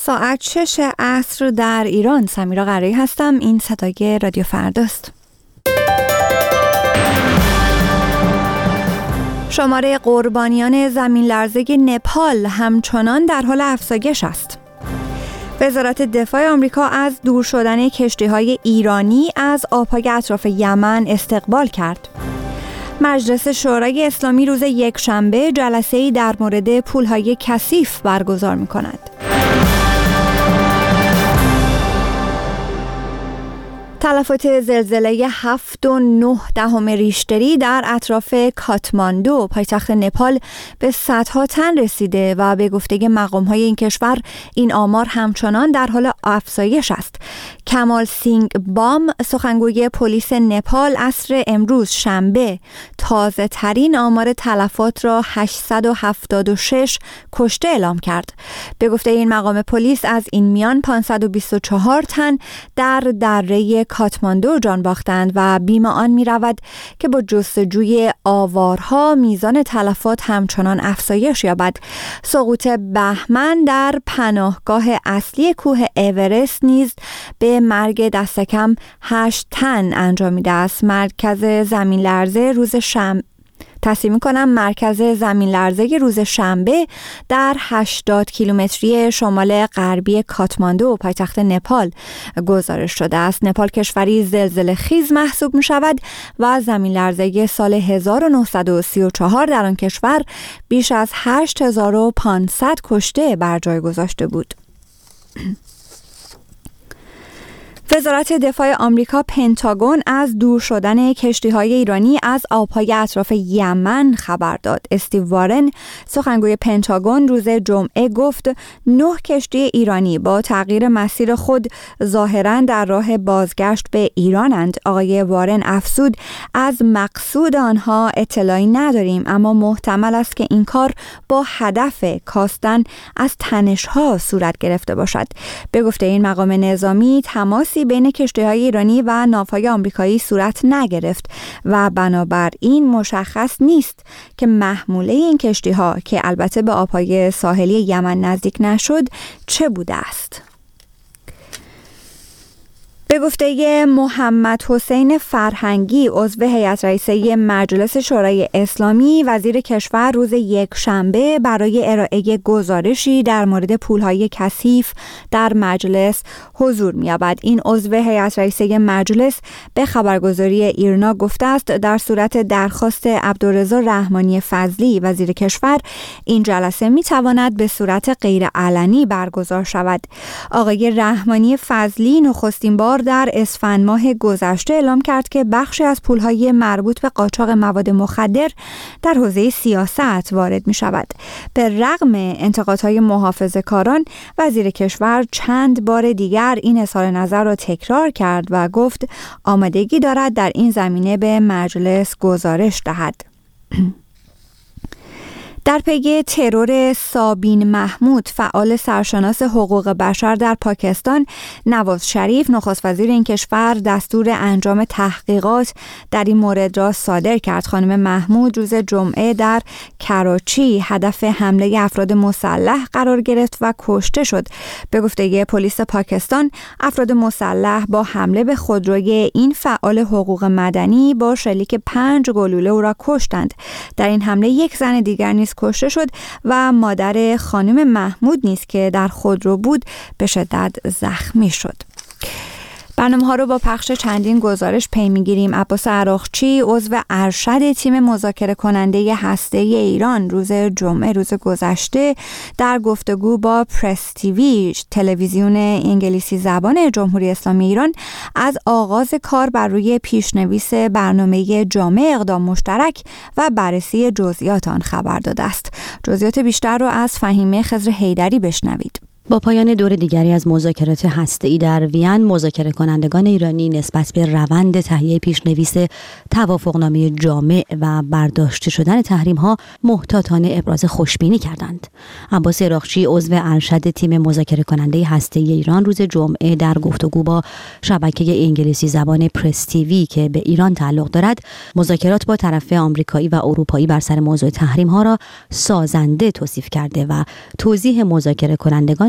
ساعت 6 عصر در ایران. سمیرا قرایی هستم. این صدای رادیو فرداست. شماره قربانیان زمین لرزه نپال همچنان در حال افزایش است. وزارت دفاع آمریکا از دور شدن کشتی‌های ایرانی از آب‌های اطراف یمن استقبال کرد. مجلس شورای اسلامی روز یکشنبه جلسه‌ای در مورد پول‌های کثیف برگزار می‌کند. تلفات زلزله 7.9 ریشتری در اطراف کاتماندو پایتخت نپال به صدها تن رسیده و به گفته مقام‌های این کشور این آمار همچنان در حال افزایش است. کمال سینگ بام سخنگوی پلیس نپال عصر امروز شنبه تازه ترین آمار تلفات را 876 کشته اعلام کرد. به گفته این مقام پلیس از این میان 524 تن در دره کاتماندو جان باختند و بیم آن می رود که با جستجوی آوارها میزان تلفات همچنان افزایش یابد. سقوط بهمن در پناهگاه اصلی کوه اورست نیز به مرگ دست کم 8 تن انجامیده است. مرکز زمین لرزه روز شنبه در 80 کیلومتری شمال غربی کاتماندو پایتخت نپال گزارش شده است. نپال کشوری زلزله خیز محسوب می شود و زمین لرزه سال 1934 در آن کشور بیش از 8500 کشته بر جای گذاشته بود. وزارت دفاع آمریکا پنتاگون از دور شدن کشتی‌های ایرانی از آب‌های اطراف یمن خبر داد. استیو وارن سخنگوی پنتاگون روز جمعه گفت 9 کشتی ایرانی با تغییر مسیر خود ظاهراً در راه بازگشت به ایرانند. آقای وارن افزود از مقصود آنها اطلاعی نداریم، اما محتمل است که این کار با هدف کاستن از تنش‌ها صورت گرفته باشد. به گفته این مقام نظامی تماس بین کشتی‌های ایرانی و ناوهای آمریکایی صورت نگرفت و بنابراین مشخص نیست که محموله این کشتی‌ها که البته به آب‌های ساحلی یمن نزدیک نشد چه بوده است. به گفته محمد حسین فرهنگی عضو هیئت رئیسه مجلس شورای اسلامی، وزیر کشور روز یکشنبه برای ارائه گزارشی در مورد پولهای کثیف در مجلس حضور می‌یابد. این عضو هیئت رئیسه مجلس به خبرگزاری ایرنا گفته است در صورت درخواست عبدالرضا رحمانی فضلی وزیر کشور این جلسه می‌تواند به صورت غیر علنی برگزار شود. آقای رحمانی فضلی نخستین بار در اسفند ماه گذشته اعلام کرد که بخشی از پولهای مربوط به قاچاق مواد مخدر در حوزه سیاست وارد می شود. به رغم انتقادهای محافظه‌کاران، وزیر کشور چند بار دیگر این اظهار نظر را تکرار کرد و گفت آمادگی دارد در این زمینه به مجلس گزارش دهد. در پی ترور سابین محمود، فعال سرشناس حقوق بشر در پاکستان، نواز شریف نخست وزیر این کشور دستور انجام تحقیقات در این مورد را صادر کرد. خانم محمود روز جمعه در کراچی هدف حمله افراد مسلح قرار گرفت و کشته شد. به گفته پلیس پاکستان، افراد مسلح با حمله به خودروی این فعال حقوق مدنی با شلیک 5 گلوله او را کشتند. در این حمله یک زن دیگر نیز کشته شد و مادر خانم محمود نیز که در خودرو بود به شدت زخمی شد. برنامه ها رو با پخش چندین گزارش پی میگیریم. عباس عراقچی عضو ارشد تیم مذاکره کننده هسته‌ای ایران روز جمعه روز گذشته در گفتگو با پرس تیوی تلویزیون انگلیسی زبان جمهوری اسلامی ایران از آغاز کار بر روی پیشنویس برنامه جامع اقدام مشترک و بررسی جزئیات آن خبر داده است. جزئیات بیشتر رو از فهیمه خضر حیدری بشنوید. با پایان دور دیگری از مذاکرات هسته‌ای در وین، مذاکره کنندگان ایرانی نسبت به روند تهیه پیشنویس توافقنامه جامع و برداشته شدن تحریم‌ها محتاطانه ابراز خوشبینی کردند. عباس عراقچی عضو ارشد تیم مذاکره کننده هسته‌ای ایران روز جمعه در گفتگو با شبکه انگلیسی زبان پرس تیوی که به ایران تعلق دارد، مذاکرات با طرف آمریکایی و اروپایی بر سر موضوع تحریم‌ها را سازنده توصیف کرده و توضیح مذاکره کنندگان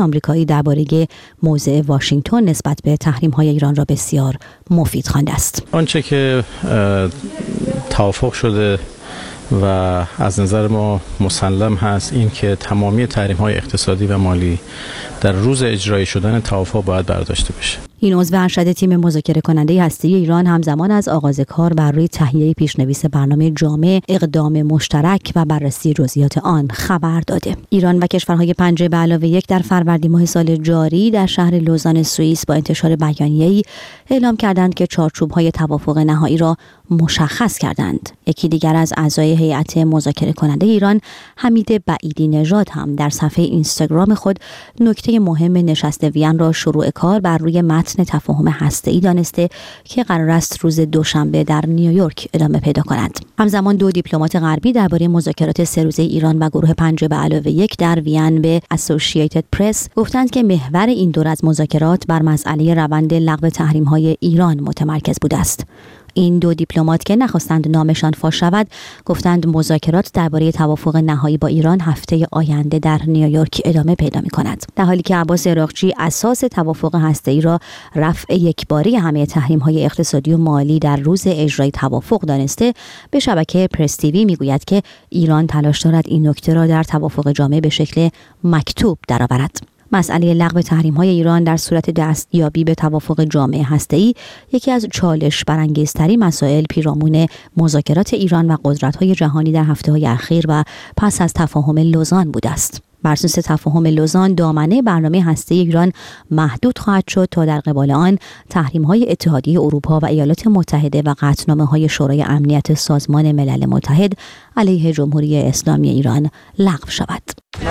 آمریکایی درباره موضع واشنگتن نسبت به تحریم‌های ایران را بسیار مفید خوانده است. آنچه که توافق شده و از نظر ما مسلم هست این که تمامی تحریم‌های اقتصادی و مالی در روز اجرایی شدن توافق باید برداشته بشه. این عضو ارشد تیم مذاکره کننده هسته‌ای ایران همزمان از آغاز کار بر روی تهیه پیشنویس برنامه جامع اقدام مشترک و بررسی جزئیات آن خبر داده. ایران و کشورهای 5+1 در فروردین ماه سال جاری در شهر لوزان سوئیس با انتشار بیانیه‌ای اعلام کردند که چارچوب‌های توافق نهایی را مشخص کردند. یکی دیگر از اعضای هیئت مذاکره کننده ایران، حمید بعیدی نژاد، هم در صفحه اینستاگرام خود نکته مهم نشست وین را شروع کار بر روی متن تفاهم هسته‌ای دانسته که قرار است روز دوشنبه در نیویورک ادامه پیدا کند. همزمان دو دیپلمات غربی درباره مذاکرات 3 روزه ایران و گروه 5+1 در وین به اسوسییتد پرس گفتند که محور این دور از مذاکرات بر مسئله روند لغو تحریم‌های ایران متمرکز بوده است. این دو دیپلمات که نخواستند نامشان فاش شود گفتند مذاکرات درباره توافق نهایی با ایران هفته آینده در نیویورک ادامه پیدا می‌کند، در حالی که عباس عراقچی اساس توافق هسته‌ای را رفع یکباره همه تحریم‌های اقتصادی و مالی در روز اجرای توافق دانسته به شبکه پرس تیوی میگوید که ایران تلاش دارد این نکته را در توافق جامع به شکل مکتوب درآورد. مسئله لغو تحریم‌های ایران در صورت دستیابی به توافق جامع هسته‌ای یکی از چالش برانگیزترین مسائل پیرامون مذاکرات ایران و قدرت‌های جهانی در هفته‌های اخیر و پس از تفاهم لوزان بوده است. بر اساس تفاهم لوزان دامنه برنامه هسته‌ای ایران محدود خواهد شد تا در قبال آن تحریم‌های اتحادیه اروپا و ایالات متحده و قطعنامه‌های شورای امنیت سازمان ملل متحد علیه جمهوری اسلامی ایران لغو شود.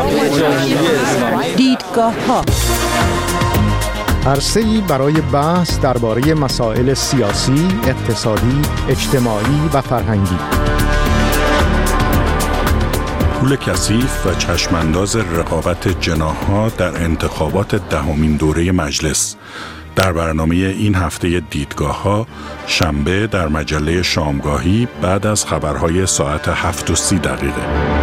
دیدگاه‌ها عرصه‌ای برای بحث درباره مسائل سیاسی، اقتصادی، اجتماعی و فرهنگی. پول کثیف و چشمانداز رقابت جناح‌ها در انتخابات 10مین دوره مجلس. در برنامه این هفته دیدگاه‌ها شنبه در مجله شامگاهی بعد از خبرهای ساعت 7:30.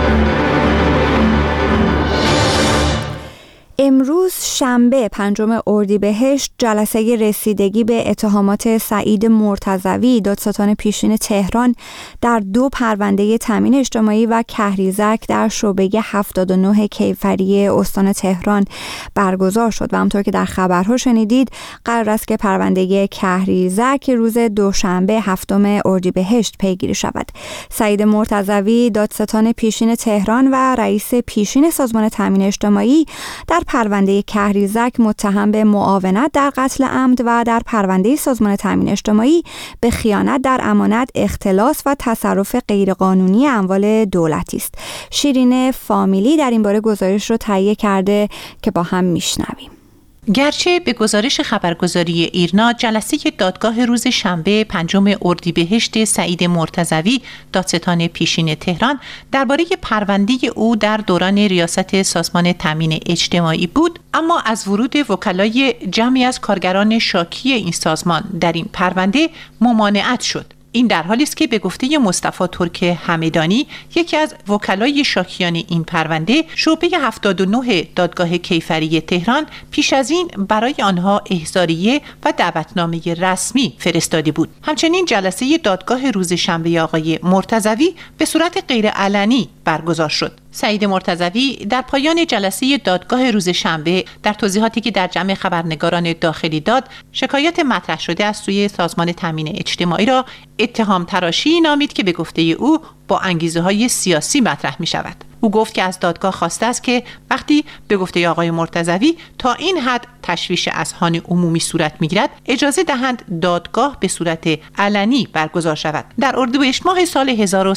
امروز شنبه 5 اردیبهشت جلسه رسیدگی به اتهامات سعید مرتضوی دادستان پیشین تهران در 2 پرونده تامین اجتماعی و کهریزک در شعبه 79 کیفری استان تهران برگزار شد و همونطور که در خبرها شنیدید قرار است که پرونده کهریزک روز دوشنبه 7 اردیبهشت پیگیری شود. سعید مرتضوی دادستان پیشین تهران و رئیس پیشین سازمان تامین اجتماعی در پرونده کهریزک متهم به معاونت در قتل عمد و در پرونده سازمان تامین اجتماعی به خیانت در امانت، اختلاس و تصرف غیرقانونی اموال دولتی است. شیرین فامیلی در این باره گزارش رو تهیه کرده که با هم میشنویم. گرچه به گزارش خبرگزاری ایرنا جلسه دادگاه روز شنبه 5 اردیبهشت سعید مرتضوی دادستان پیشین تهران درباره پرونده او در دوران ریاست سازمان تامین اجتماعی بود، اما از ورود وکلای جمعی از کارگران شاکی این سازمان در این پرونده ممانعت شد. این در حالی است که به گفته مصطفی ترک همدانی، یکی از وکلای شاکیان این پرونده، شعبه 79 دادگاه کیفری تهران پیش از این برای آنها احضاریه و دعوتنامه رسمی فرستاده بود. همچنین جلسه دادگاه روز شنبه آقای مرتضوی به صورت غیرعلنی برگزار شد. سعید مرتضوی در پایان جلسه دادگاه روز شنبه در توضیحاتی که در جمع خبرنگاران داخلی داد، شکایت مطرح شده از سوی سازمان تامین اجتماعی را اتهام تراشی نامید که به گفته او با انگیزه‌های سیاسی مطرح می شود. او گفت که از دادگاه خواسته است که وقتی به گفته آقای مرتضوی تا این حد تشویش اذهان عمومی صورت می‌گیرد، اجازه دهند دادگاه به صورت علنی برگزار شود. در اردیبهشت ماه سال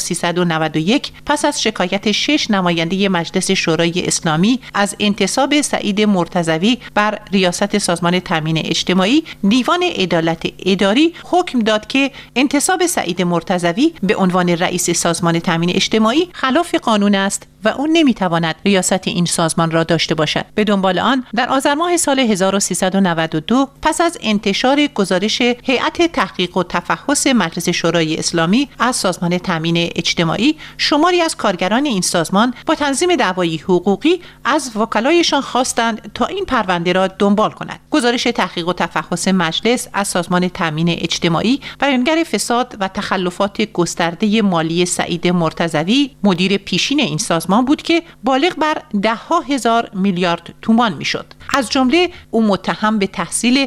1391 پس از شکایت 6 نماینده مجلس شورای اسلامی از انتصاب سعید مرتضوی بر ریاست سازمان تامین اجتماعی، دیوان عدالت اداری حکم داد که انتصاب سعید مرتضوی به عنوان رئیس سازمان سازمان تامین اجتماعی خلاف قانون است و او نمیتواند ریاست این سازمان را داشته باشد. به دنبال آن در آذر ماه سال 1392 پس از انتشار گزارش هیئت تحقیق و تفحص مجلس شورای اسلامی از سازمان تامین اجتماعی، شماری از کارگران این سازمان با تنظیم دعوایی حقوقی از وکلایشان خواستند تا این پرونده را دنبال کند. گزارش تحقیق و تفحص مجلس از سازمان تامین اجتماعی بیانگر فساد و تخلفات گسترده مالی سعید مرتضوی، مدیر پیشین این سازمان بود که بالغ بر 10,000 میلیارد تومان میشد. از جمله او متهم به تحصیل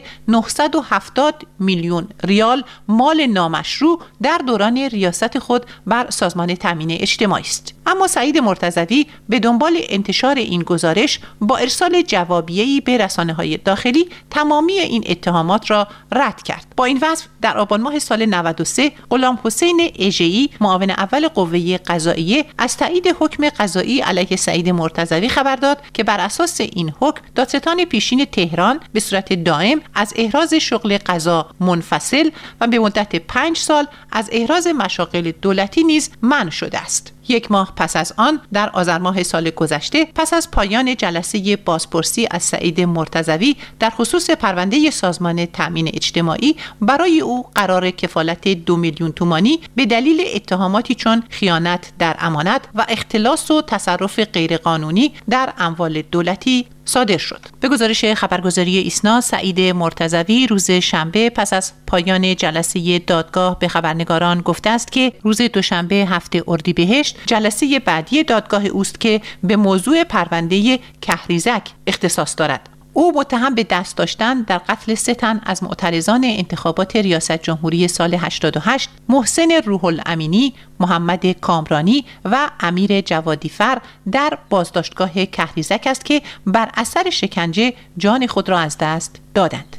970 میلیون ریال مال نامشروع در دوران ریاست خود بر سازمان تامین اجتماعی است. اما سعید مرتضوی به دنبال انتشار این گزارش با ارسال جوابیه‌ای به رسانه‌های داخلی تمامی این اتهامات را رد کرد. با این وصف در آبان ماه سال 93 غلام حسین اژه‌ای، معاون اول قوه قضاییه، از تایید حکم قضایی علیه سعید مرتضوی خبر داد که بر اساس این حکم دادستان پیشین تهران به صورت دائم از احراز شغل قضا منفصل و به مدت 5 سال از احراز مشاغل دولتی نیز منع شده است. 1 ماه پس از آن در آذر ماه سال گذشته، پس از پایان جلسه بازپرسی از سعید مرتضوی در خصوص پرونده سازمان تامین اجتماعی، برای او قرار کفالت 2 میلیون تومانی به دلیل اتهاماتی چون خیانت در امانت و اختلاس و تصرف غیرقانونی در اموال دولتی صادر شد. به گزارش خبرگزاری ایسنا، سعید مرتضوی روز شنبه پس از پایان جلسه دادگاه به خبرنگاران گفته است که روز دوشنبه 7 اردیبهشت جلسه بعدی دادگاه اوست که به موضوع پرونده کهریزک اختصاص دارد. او متهم به دست داشتن در قتل 3 تن از معترضان انتخابات ریاست جمهوری سال 88 محسن روح الامینی، محمد کامرانی و امیر جوادیفر در بازداشتگاه کهریزک است که بر اثر شکنجه جان خود را از دست دادند.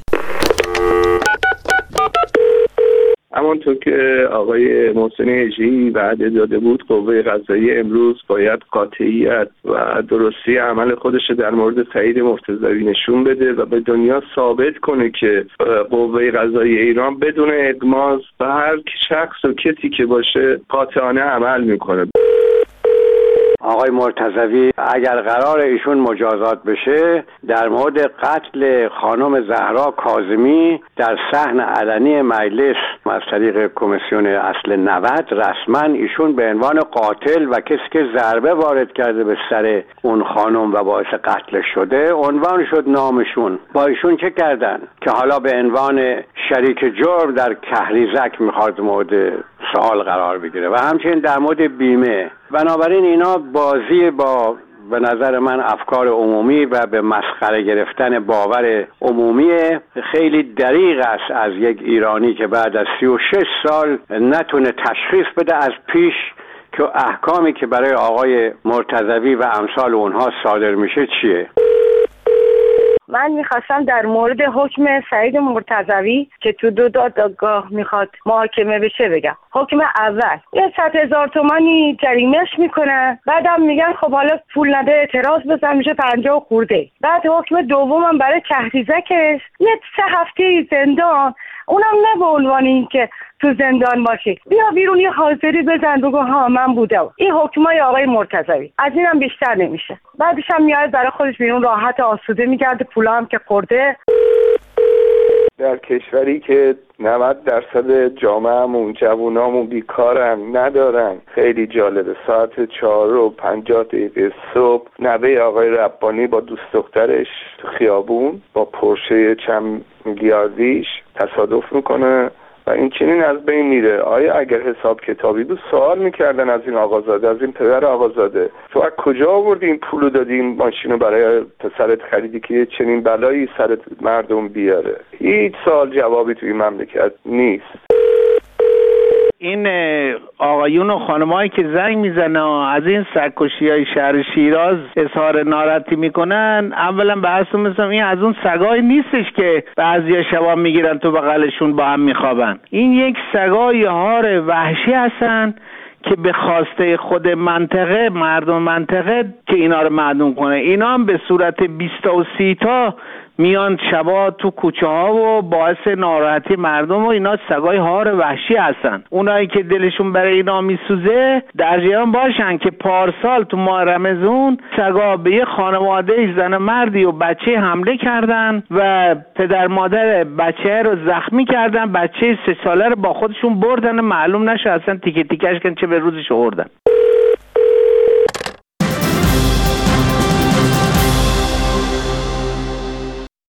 همانطور که آقای محسن اژه‌ای وعده داده بود، قوه قضاییه امروز باید قاطعیت و درستی عمل خودش در مورد سعید مرتضوی نشون بده و به دنیا ثابت کنه که قوه قضاییه ایران بدون اغماض به هر شخص و کسی که باشه قاطعانه عمل میکنه. آقای مرتضوی اگر قرار ایشون مجازات بشه، در مورد قتل خانم زهرا کاظمی در صحن علنی مجلس از طریق کمیسیون اصل 90 رسما ایشون به عنوان قاتل و کسی که ضربه وارد کرده به سر اون خانم و باعث قتل شده عنوان شد نامشون. با ایشون چه کردن که حالا به عنوان شریک جرم در کهریزک میخواد مورد سوال قرار بگیره و همچنین در مورد بیمه. بنابراین اینا بازی با به نظر من افکار عمومی و به مسخره گرفتن باور عمومی خیلی دریغ است از یک ایرانی که بعد از 36 سال نتونه تشخیص بده از پیش که احکامی که برای آقای مرتضوی و امثال اونها صادر میشه چیه. من میخواستم در مورد حکم سعید مرتضوی که تو 2 دادگاه میخواد محاکمه بشه بگم. حکم اول 100,000 تومانی جریمهش میکنن، بعدم میگن خب حالا پول نده اعتراض بزن میشه 50 خورده. بعد حکم دومم برای کهریزکش 3 هفته زندان، اونم نه به عنوان این که تو زندان باشی، بیا بیرون یه حاضری بزن بگو ها من بودم. این حکمای آقای مرتضوی از اینم بیشتر نمیشه. بعدش هم میاد برای خودش بیرون راحت آسوده میگرده، پولا هم که خورده. در کشوری که 90% جامعه‌مون جوونامون بیکارن، ندارن، خیلی جالبه. ساعت 4:50 صبح نوه آقای ربانی با دوست دخترش تو خیابون با پورشه چند میلیاردیش تصادف میکنه و این چنین از بین میره. آیا اگر حساب کتابی بود سوال میکردن از این آقازاده، از این پدر آقازاده، تو از کجا آوردی این پولو دادی این ماشینو برای پسرت خریدی که چنین بلایی سر مردم بیاره؟ هیچ سوال جوابی تو این مملکت نیست. این آقایون و خانمایی که زنگ میزنن از این سگ‌کشی‌های شهر شیراز اظهار ناراحتی میکنن، اولا بحثو مثلا این از اون سگای نیستش که بعضیا شبا میگیرن تو بغلشون با هم میخوابن. این یک سگای هار وحشی هستن که به خواسته خود منطقه، مردم منطقه که اینا رو معدوم کنه. اینا هم به صورت 20 تا و 30 تا میان شبا تو کوچه ها و باعث ناراحتی مردم و اینا سگای هار وحشی هستن. اونایی که دلشون برای اینا میسوزه در جریان باشن که پارسال تو ماه رمضان سگا به یه خانواده زن مردی و بچه حمله کردن و پدر مادر بچه رو زخمی کردن، بچه 3 ساله رو با خودشون بردن، معلوم نشه اصلا تیکه تیکش کن چه به روزش آوردن.